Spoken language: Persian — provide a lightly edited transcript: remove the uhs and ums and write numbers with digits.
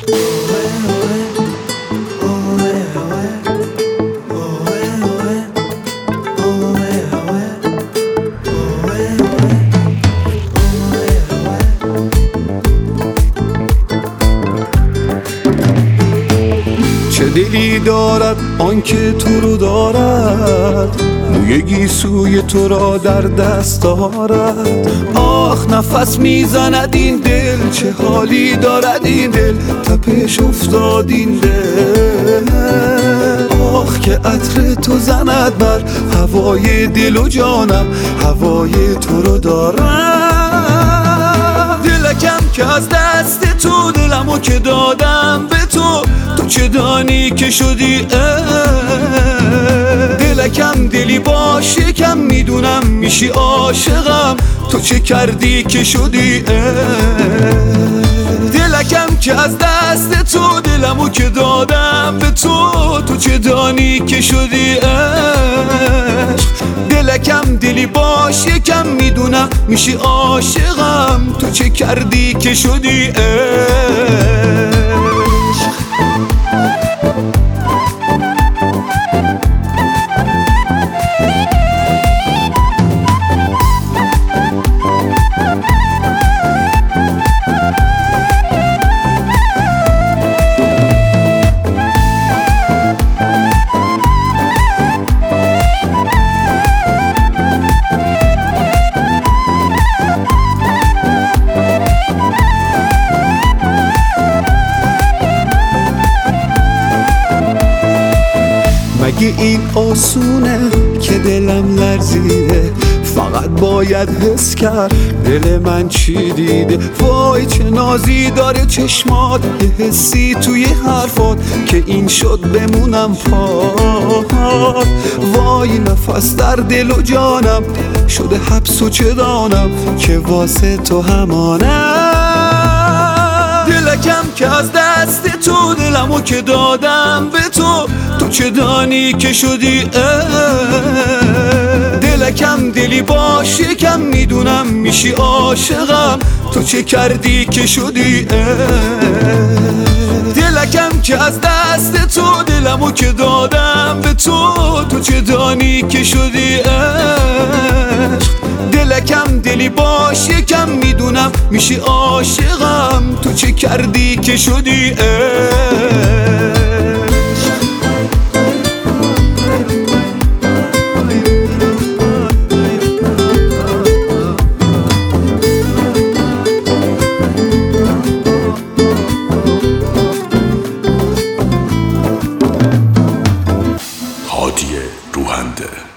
چه دلی دارد آنکه تو رو دارد، موی گیسوی تو را در دست دارد. آخ نفس میزند این دل، چه حالی دارد این دل، تپش افتاد این دل. آخ که عطر تو زند بر هوای دل و جانم، هوای تو رو دارم. دلکم که از دست تو، دلمو که دادم به تو، تو چه دانی که شدی دلکم دلی باش یکم، میدونم میشی عاشقم، تو چه کردی که شدی دلکم که از دست تو، دلمو که دادم به تو، تو چه دانی که شدی دلکم دلی باش یکم، میدونم میشی عاشقم، تو چه کردی که شدی مگه این آسونه که دلم لرزیده، فقط باید حس کرد دل من چی دیده. وای چه نازی داره چشمات، یه حسی توی حرفات که این شد بمونم پات. وای نفس در دل و جانم شده حبس و چه دانم که واسه تو همانم. دلکم که از دست تو، دلمو که دادم به تو، تو چه دانی که شدی دلکم دلی باش یکم، میدونم میشی عاشقم، تو چه کردی که شدی دلکم که از دست تو، دلمو که دادم به تو، تو چه دانی که شدی دلکم دلی باش یکم، میدونم میشی عاشقم، تو چه کردی که شدی هادی روحنده.